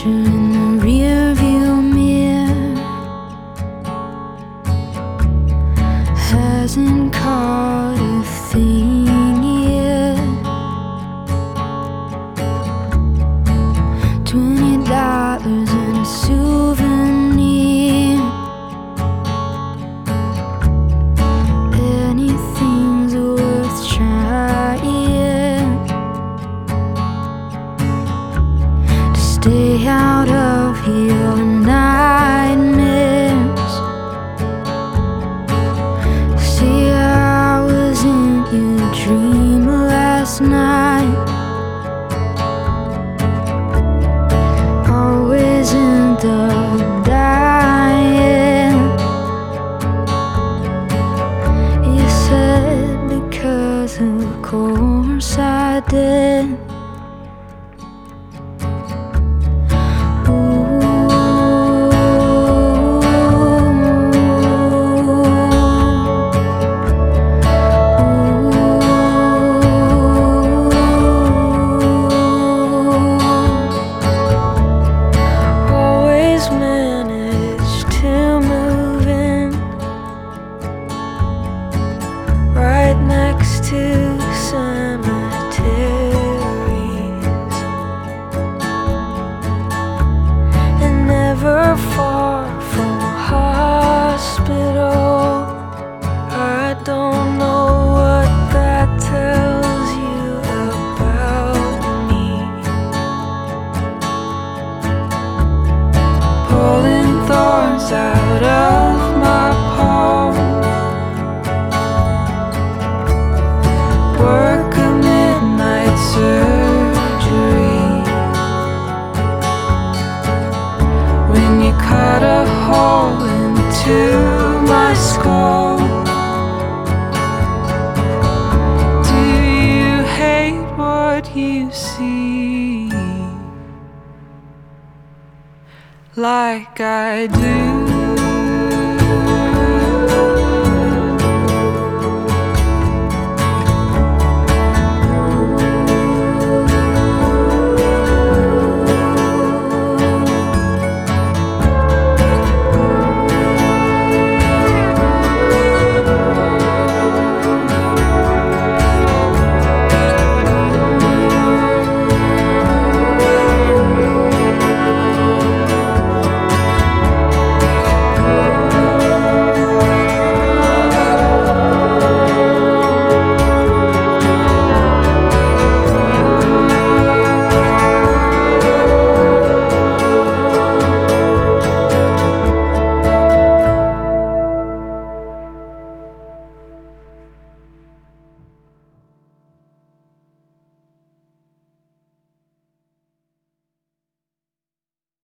picture in the rearview mirror hasn't caught a thing yet. $20 and a souvenir. Anything's worth trying to stay out of your nightmares. See, I was in your dream last night, always end up dying. You said because of course I did. Next to cemeteries, and never far from a hospital. I don't know what that tells you about me. Pulling thorns out of my palm, work a midnight surgery. When you cut a hole into my skull, do you hate what you see like I do?